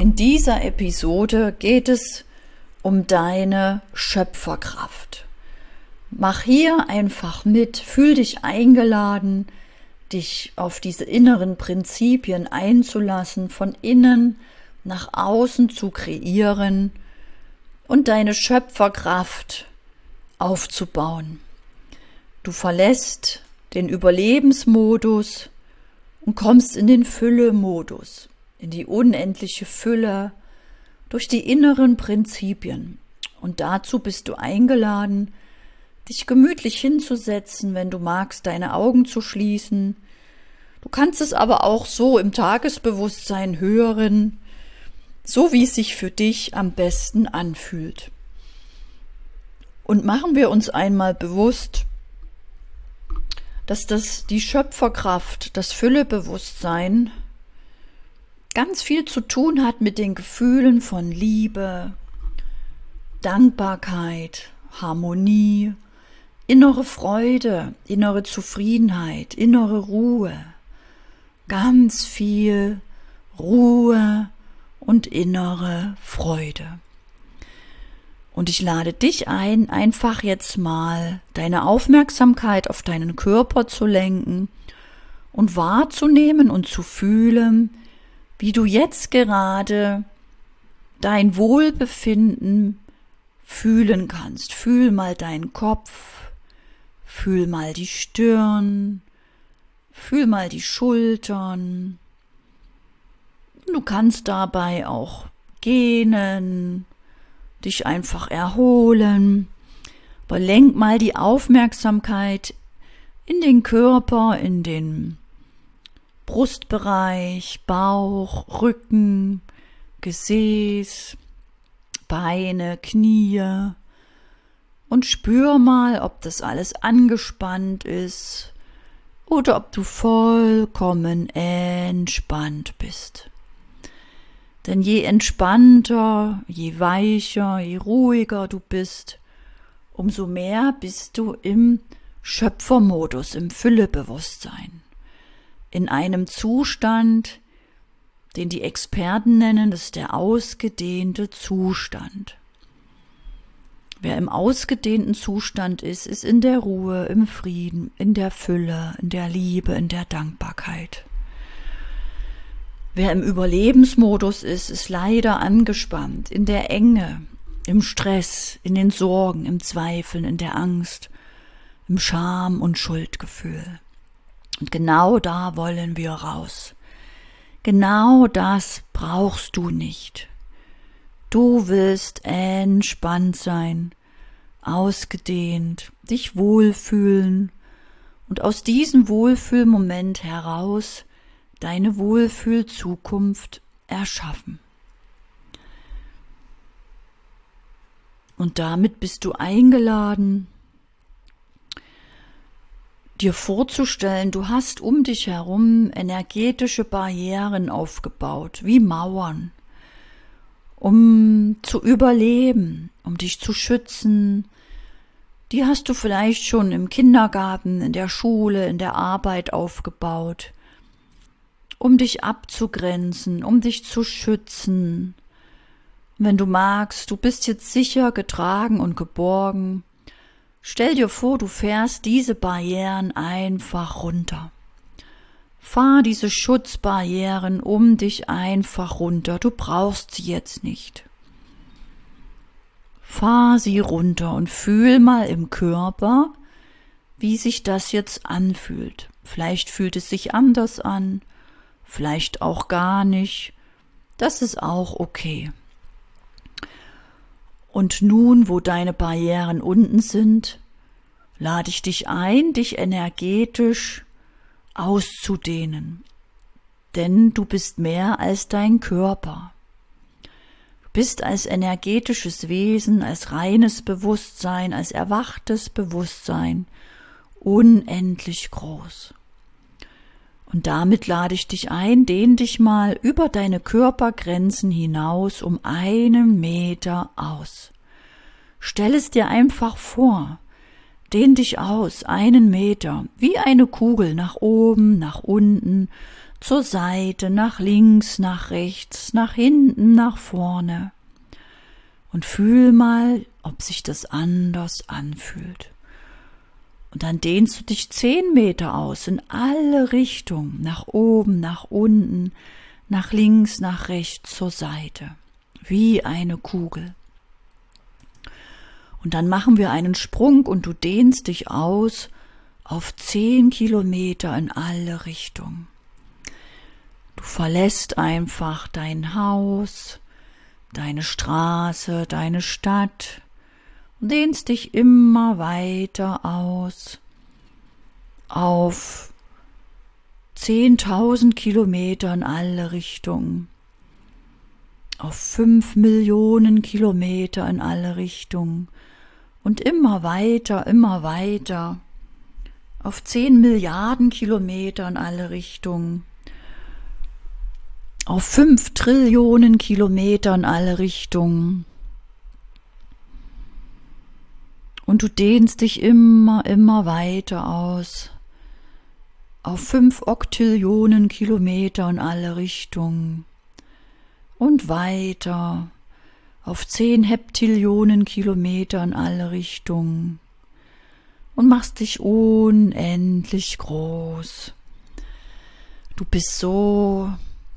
In dieser Episode geht es um deine Schöpferkraft. Mach hier einfach mit, fühl dich eingeladen, dich auf diese inneren Prinzipien einzulassen, von innen nach außen zu kreieren und deine Schöpferkraft aufzubauen. Du verlässt den Überlebensmodus und kommst in den Fülle-Modus, in die unendliche Fülle durch die inneren Prinzipien. Und dazu bist du eingeladen, dich gemütlich hinzusetzen, wenn du magst, deine Augen zu schließen. Du kannst es aber auch so im Tagesbewusstsein hören, so wie es sich für dich am besten anfühlt. Und machen wir uns einmal bewusst, dass die Schöpferkraft, das Füllebewusstsein ganz viel zu tun hat mit den Gefühlen von Liebe, Dankbarkeit, Harmonie, innere Freude, innere Zufriedenheit, innere Ruhe. Ganz viel Ruhe und innere Freude. Und ich lade dich ein, einfach jetzt mal deine Aufmerksamkeit auf deinen Körper zu lenken und wahrzunehmen und zu fühlen, wie du jetzt gerade dein Wohlbefinden fühlen kannst. Fühl mal deinen Kopf, fühl mal die Stirn, fühl mal die Schultern. Du kannst dabei auch gähnen, dich einfach erholen, aber lenk mal die Aufmerksamkeit in den Körper, in den Brustbereich, Bauch, Rücken, Gesäß, Beine, Knie und spür mal, ob das alles angespannt ist oder ob du vollkommen entspannt bist. Denn je entspannter, je weicher, je ruhiger du bist, umso mehr bist du im Schöpfermodus, im Füllebewusstsein. In einem Zustand, den die Experten nennen, das ist der ausgedehnte Zustand. Wer im ausgedehnten Zustand ist, ist in der Ruhe, im Frieden, in der Fülle, in der Liebe, in der Dankbarkeit. Wer im Überlebensmodus ist, ist leider angespannt, in der Enge, im Stress, in den Sorgen, im Zweifeln, in der Angst, im Scham- und Schuldgefühl. Und genau da wollen wir raus. Genau das brauchst du nicht. Du willst entspannt sein, ausgedehnt, dich wohlfühlen und aus diesem Wohlfühlmoment heraus deine Wohlfühlzukunft erschaffen. Und damit bist du eingeladen, dir vorzustellen, du hast um dich herum energetische Barrieren aufgebaut, wie Mauern, um zu überleben, um dich zu schützen. Die hast du vielleicht schon im Kindergarten, in der Schule, in der Arbeit aufgebaut, um dich abzugrenzen, um dich zu schützen. Wenn du magst, du bist jetzt sicher, getragen und geborgen. Stell dir vor, du fährst diese Barrieren einfach runter. Fahr diese Schutzbarrieren um dich einfach runter. Du brauchst sie jetzt nicht. Fahr sie runter und fühl mal im Körper, wie sich das jetzt anfühlt. Vielleicht fühlt es sich anders an, vielleicht auch gar nicht. Das ist auch okay. Und nun, wo deine Barrieren unten sind, lade ich dich ein, dich energetisch auszudehnen. Denn du bist mehr als dein Körper. Du bist als energetisches Wesen, als reines Bewusstsein, als erwachtes Bewusstsein unendlich groß. Und damit lade ich dich ein, dehn dich mal über deine Körpergrenzen hinaus um 1 Meter aus. Stell es dir einfach vor. Dehn dich aus, 1 Meter, wie eine Kugel nach oben, nach unten, zur Seite, nach links, nach rechts, nach hinten, nach vorne. Und fühl mal, ob sich das anders anfühlt. Und dann dehnst du dich 10 Meter aus in alle Richtungen, nach oben, nach unten, nach links, nach rechts, zur Seite, wie eine Kugel. Und dann machen wir einen Sprung und du dehnst dich aus auf 10 Kilometer in alle Richtungen. Du verlässt einfach dein Haus, deine Straße, deine Stadt und dehnst dich immer weiter aus auf 10.000 Kilometer in alle Richtungen, auf 5 Millionen Kilometer in alle Richtungen und immer weiter, auf 10 Milliarden Kilometer in alle Richtungen, auf 5 Trillionen Kilometer in alle Richtungen. Und du dehnst dich immer weiter aus, auf 5 Oktillionen Kilometer in alle Richtungen und weiter, auf 10 Heptillionen Kilometer in alle Richtungen und machst dich unendlich groß. Du bist so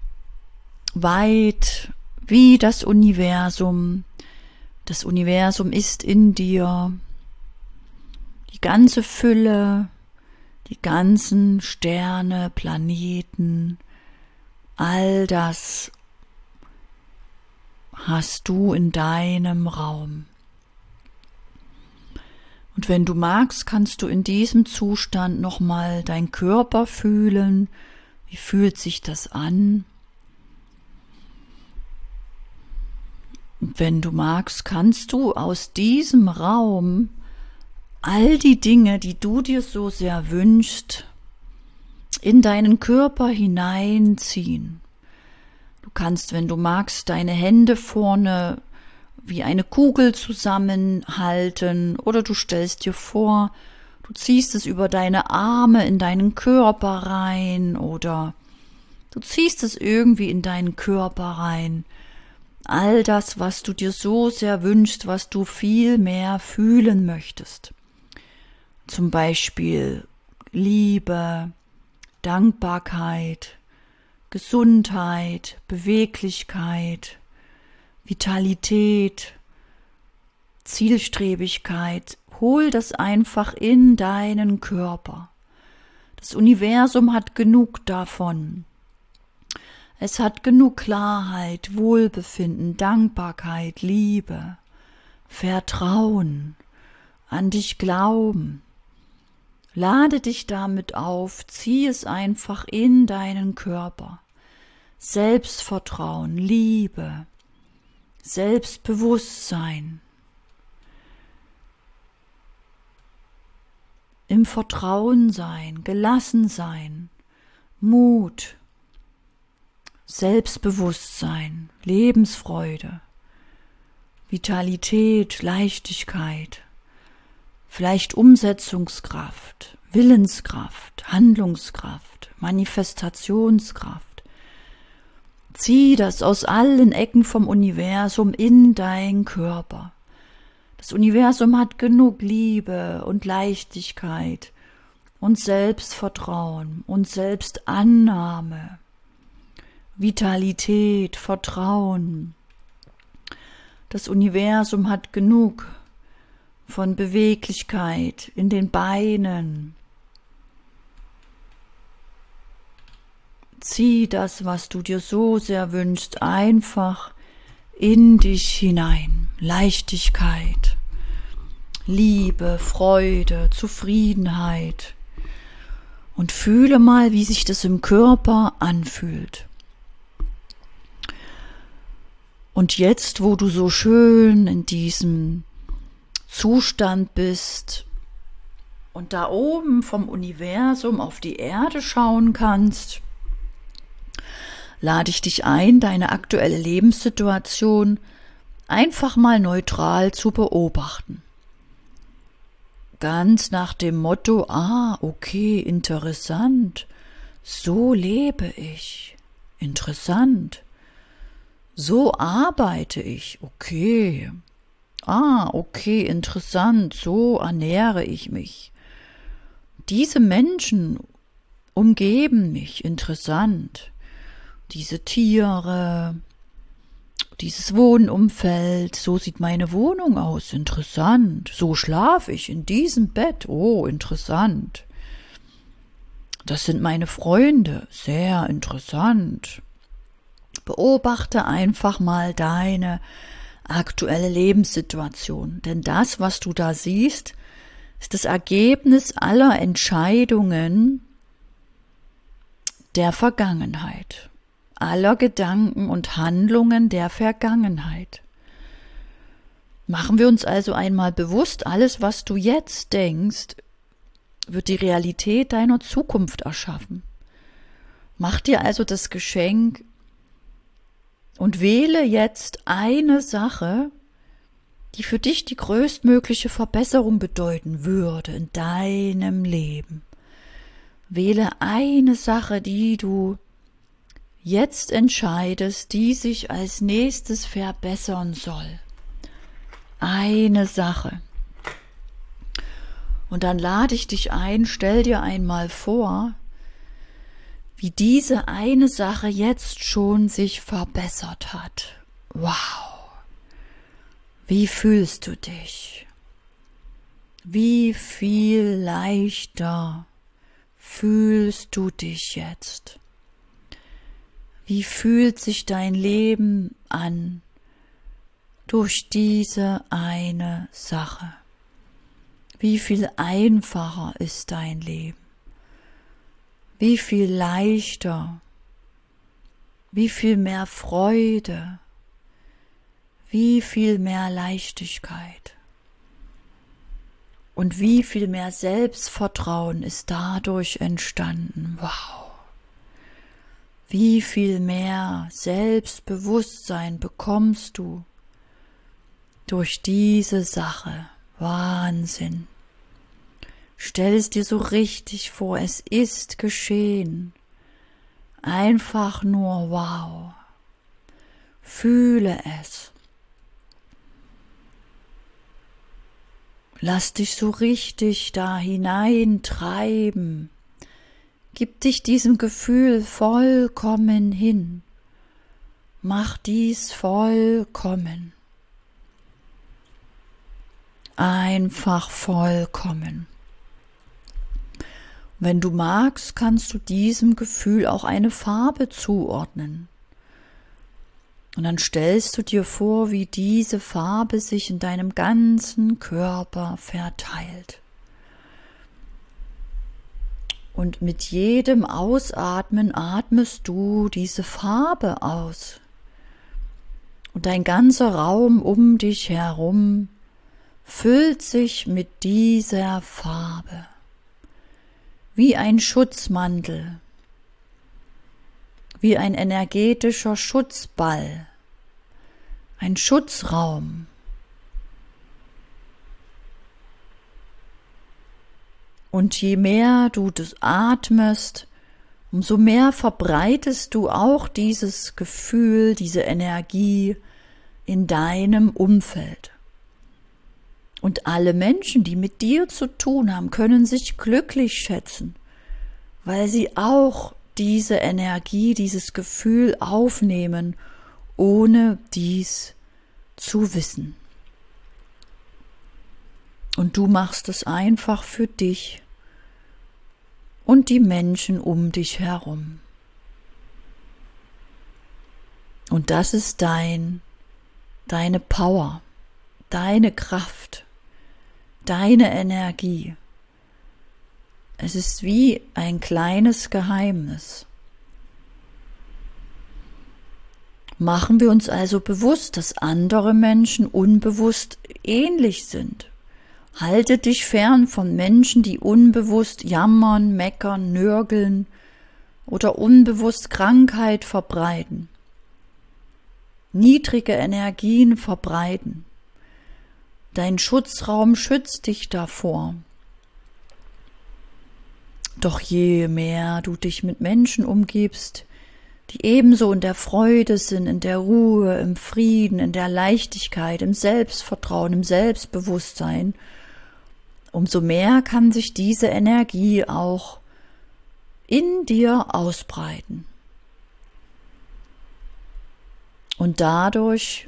weit wie das Universum. Das Universum ist in dir. Die ganze Fülle, die ganzen Sterne, Planeten, all das hast du in deinem Raum. Und wenn du magst, kannst du in diesem Zustand nochmal deinen Körper fühlen. Wie fühlt sich das an? Und wenn du magst, kannst du aus diesem Raum all die Dinge, die du dir so sehr wünschst, in deinen Körper hineinziehen. Du kannst, wenn du magst, deine Hände vorne wie eine Kugel zusammenhalten oder du stellst dir vor, du ziehst es über deine Arme in deinen Körper rein oder du ziehst es irgendwie in deinen Körper rein. All das, was du dir so sehr wünschst, was du viel mehr fühlen möchtest. Zum Beispiel Liebe, Dankbarkeit, Gesundheit, Beweglichkeit, Vitalität, Zielstrebigkeit. Hol das einfach in deinen Körper. Das Universum hat genug davon. Es hat genug Klarheit, Wohlbefinden, Dankbarkeit, Liebe, Vertrauen, an dich glauben. Lade dich damit auf, zieh es einfach in deinen Körper. Selbstvertrauen, Liebe, Selbstbewusstsein. Im Vertrauen sein, gelassen sein, Mut, Selbstbewusstsein, Lebensfreude, Vitalität, Leichtigkeit, vielleicht Umsetzungskraft, Willenskraft, Handlungskraft, Manifestationskraft. Zieh das aus allen Ecken vom Universum in deinen Körper. Das Universum hat genug Liebe und Leichtigkeit und Selbstvertrauen und Selbstannahme, Vitalität, Vertrauen. Das Universum hat genug von Beweglichkeit in den Beinen. Zieh das, was du dir so sehr wünschst, einfach in dich hinein. Leichtigkeit, Liebe, Freude, Zufriedenheit. Und fühle mal, wie sich das im Körper anfühlt. Und jetzt, wo du so schön in diesem Zustand bist und da oben vom Universum auf die Erde schauen kannst, lade ich dich ein, deine aktuelle Lebenssituation einfach mal neutral zu beobachten. Ganz nach dem Motto, okay, interessant, So lebe ich. Interessant. So arbeite ich. Okay. Okay, interessant. So ernähre ich mich. Diese Menschen umgeben mich. Interessant. Diese Tiere, dieses Wohnumfeld, so sieht meine Wohnung aus. Interessant. So schlafe ich in diesem Bett. Oh, interessant. Das sind meine Freunde. Sehr interessant. Beobachte einfach mal deine aktuelle Lebenssituation. Denn das, was du da siehst, ist das Ergebnis aller Entscheidungen der Vergangenheit. Aller Gedanken und Handlungen der Vergangenheit. Machen wir uns also einmal bewusst, alles, was du jetzt denkst, wird die Realität deiner Zukunft erschaffen. Mach dir also das Geschenk und wähle jetzt eine Sache, die für dich die größtmögliche Verbesserung bedeuten würde in deinem Leben. Wähle eine Sache, die du jetzt entscheidest, die sich als nächstes verbessern soll. Eine Sache. Und dann lade ich dich ein, stell dir einmal vor, wie diese eine Sache jetzt schon sich verbessert hat. Wow! Wie fühlst du dich? Wie viel leichter fühlst du dich jetzt? Wie fühlt sich dein Leben an durch diese eine Sache? Wie viel einfacher ist dein Leben? Wie viel leichter? Wie viel mehr Freude? Wie viel mehr Leichtigkeit? Und wie viel mehr Selbstvertrauen ist dadurch entstanden? Wow! Wie viel mehr Selbstbewusstsein bekommst du durch diese Sache? Wahnsinn! Stell es dir so richtig vor, es ist geschehen. Einfach nur wow. Fühle es. Lass dich so richtig da hineintreiben. Gib dich diesem Gefühl vollkommen hin. Mach dies vollkommen. Einfach vollkommen. Wenn du magst, kannst du diesem Gefühl auch eine Farbe zuordnen. Und dann stellst du dir vor, wie diese Farbe sich in deinem ganzen Körper verteilt. Und mit jedem Ausatmen atmest du diese Farbe aus. Und dein ganzer Raum um dich herum füllt sich mit dieser Farbe. Wie ein Schutzmantel, wie ein energetischer Schutzball, ein Schutzraum. Und je mehr du das atmest, umso mehr verbreitest du auch dieses Gefühl, diese Energie in deinem Umfeld. Und alle Menschen, die mit dir zu tun haben, können sich glücklich schätzen, weil sie auch diese Energie, dieses Gefühl aufnehmen, ohne dies zu wissen. Und du machst es einfach für dich und die Menschen um dich herum. Und das ist deine Power, deine Kraft. Deine Energie. Es ist wie ein kleines Geheimnis. Machen wir uns also bewusst, dass andere Menschen unbewusst ähnlich sind. Halte dich fern von Menschen, die unbewusst jammern, meckern, nörgeln oder unbewusst Krankheit verbreiten, niedrige Energien verbreiten. Dein Schutzraum schützt dich davor. Doch je mehr du dich mit Menschen umgibst, die ebenso in der Freude sind, in der Ruhe, im Frieden, in der Leichtigkeit, im Selbstvertrauen, im Selbstbewusstsein, umso mehr kann sich diese Energie auch in dir ausbreiten. Und dadurch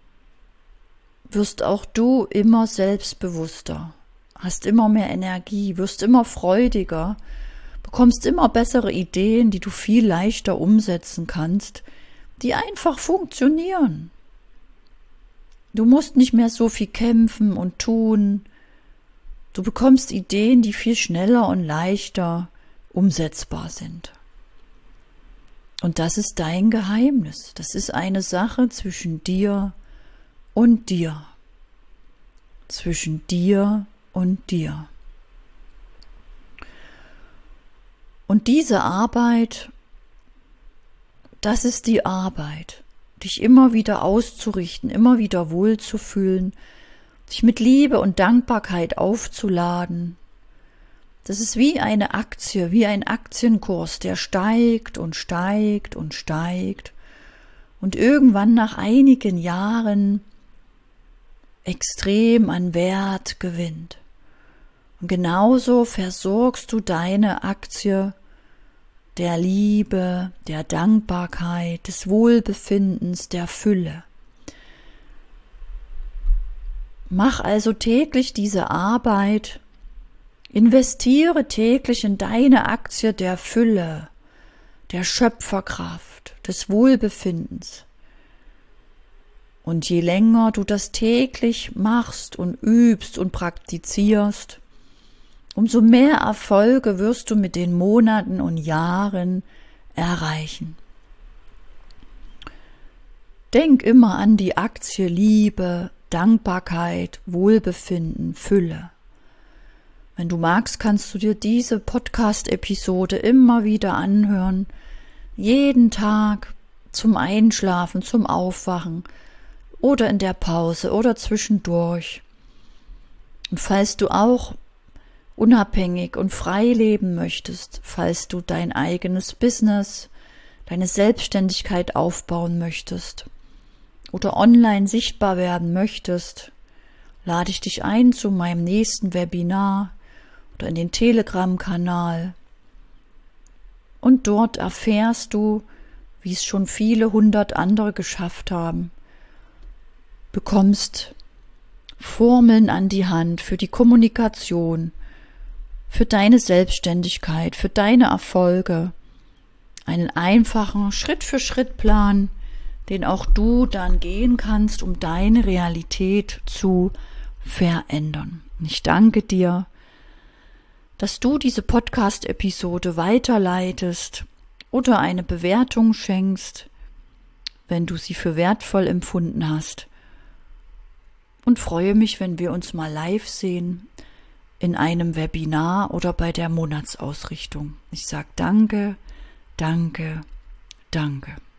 wirst auch du immer selbstbewusster, hast immer mehr Energie, wirst immer freudiger, bekommst immer bessere Ideen, die du viel leichter umsetzen kannst, die einfach funktionieren. Du musst nicht mehr so viel kämpfen und tun. Du bekommst Ideen, die viel schneller und leichter umsetzbar sind. Und das ist dein Geheimnis. Das ist eine Sache zwischen dir und dir. Zwischen dir und dir. Und diese Arbeit, das ist die Arbeit, dich immer wieder auszurichten, immer wieder wohlzufühlen, dich mit Liebe und Dankbarkeit aufzuladen. Das ist wie eine Aktie, wie ein Aktienkurs, der steigt und steigt und steigt und irgendwann nach einigen Jahren extrem an Wert gewinnt. Und genauso versorgst du deine Aktie der Liebe, der Dankbarkeit, des Wohlbefindens, der Fülle. Mach also täglich diese Arbeit, investiere täglich in deine Aktie der Fülle, der Schöpferkraft, des Wohlbefindens. Und je länger du das täglich machst und übst und praktizierst, umso mehr Erfolge wirst du mit den Monaten und Jahren erreichen. Denk immer an die Aktie Liebe, Dankbarkeit, Wohlbefinden, Fülle. Wenn du magst, kannst du dir diese Podcast-Episode immer wieder anhören, jeden Tag zum Einschlafen, zum Aufwachen oder in der Pause oder zwischendurch. Und falls du auch unabhängig und frei leben möchtest, falls du dein eigenes Business, deine Selbstständigkeit aufbauen möchtest oder online sichtbar werden möchtest, lade ich dich ein zu meinem nächsten Webinar oder in den Telegram-Kanal. Und dort erfährst du, wie es schon viele 100 andere geschafft haben, bekommst Formeln an die Hand für die Kommunikation, für deine Selbstständigkeit, für deine Erfolge, einen einfachen Schritt-für-Schritt-Plan, den auch du dann gehen kannst, um deine Realität zu verändern. Und ich danke dir, dass du diese Podcast-Episode weiterleitest oder eine Bewertung schenkst, wenn du sie für wertvoll empfunden hast. Und freue mich, wenn wir uns mal live sehen in einem Webinar oder bei der Monatsausrichtung. Ich sage danke, danke, danke.